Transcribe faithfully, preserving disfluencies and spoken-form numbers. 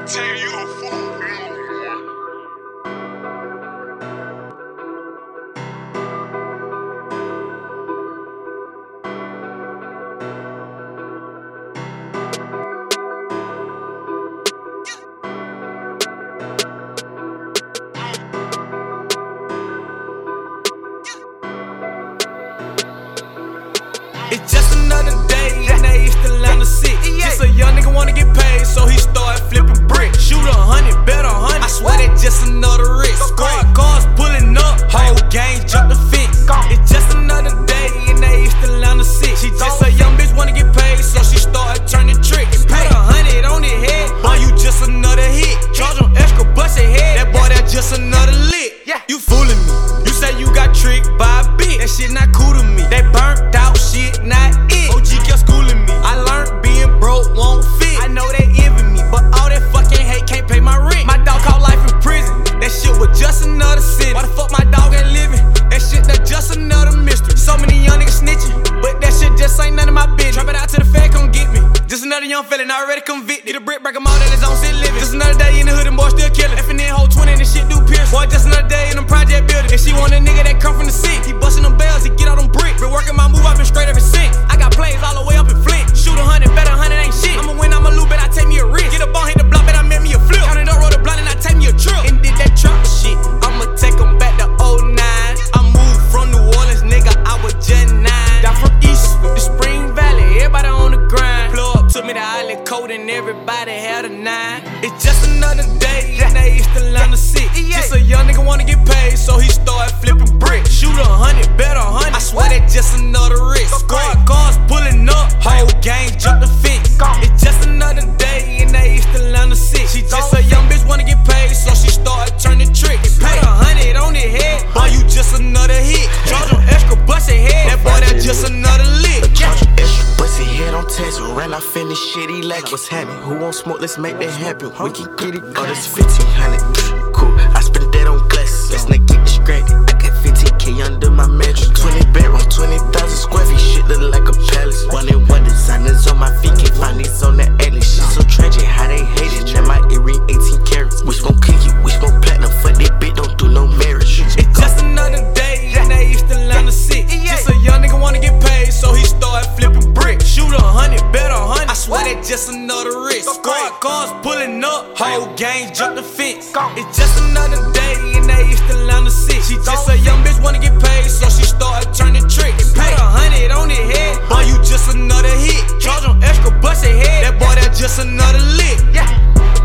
tell you a fool. It's just another day, and they still on the six. Just a young nigga wanna get paid, so he started flipping bricks. Shoot a hundred, bet a hundred. I swear that's just another risk. Squad cars pulling up, whole gang jump the fence. It's just another day, and they still on the six. She just a young bitch wanna get paid, so she started turning tricks. Put a hundred on his head, boy, you just another hit. Charge him extra, bust his head. That boy, that's just another lick. You fooling me? You say you got tricked by a bitch. That shit not cool to me. That burnt out shit, not it. O G kept schooling me. I learned being broke won't fit. I know they envy me, but all that fucking hate can't pay my rent. My dog caught life in prison. That shit was just another sin. Why the fuck my dog ain't living? That shit that just another mystery. So many young niggas snitching, but that shit just ain't none of my business. Trap it out till the Fed come get me. Just another young felon already convicted. The brick break him all that his own shit living. Just another day in the hood and boy still killing. F and N hold twenty and this shit do pierce. Boy, just another day in them project building. And she want a nigga that come from the city. He bustin' them bells, he get all them bricks. Been working my move, I been straight ever since. I got plays all the way up in Flint. Shoot a hundred, bet a hundred ain't shit. I'ma win, I'ma lose, bet I take me a risk. Get a ball, hit the block, bet I make me a flip. Counted up, roll the blunt, and I take me a trip. And did that trap shit, I'ma take them back to oh nine. I moved from New Orleans, nigga, I was just nine. Down from East with the Spring Valley, everybody on the grind. Plug took me to Island Code and everybody had a nine. It's just another day, and they still on the six. Just a young nigga wanna get paid, so he started flipping bricks. Shoot a hundred, bet a hundred. I swear that's just another risk. Squad cars pulling up, whole gang jump the fence. It's just another day, and they still on the six. She just a young bitch wanna get paid, so she started turning tricks. Put a hundred on his head, boy, you just another hit. Charge him extra, bust his head. That boy, that's just another lick. Charge him extra, bust his head on test. Ran off in this shit, he like what's happening. Who won't smoke? Let's make that happen. We can get it. Oh, that's fifteen hundred. Cool. I spent that on glasses. Let's not get distracted. I got fifteen K under my mattress. twenty bedroom, twenty thousand square feet. Shit look like a palace. One and one designers on my feet. Can't find these on the atlas. Shit so tragic, how they hate it. Now my earring eighteen carats. Which gon' kick you? Which gon' platinum? Fuck that bitch, don't do no marriage. It's just another day, and they still on the six. Just a young nigga wanna get paid, so he started flipping bricks. Shoot a hundred, bet a hundred. I swear that's just another risk. Squad cars pulling up, whole gang jump the fence. It's just another day, and they still on the six. She just a young bitch wanna get paid, so she started turning tricks. Put a hundred on his head, boy, you just another hit. Charge him extra, bust his head. That boy, that's just another lick.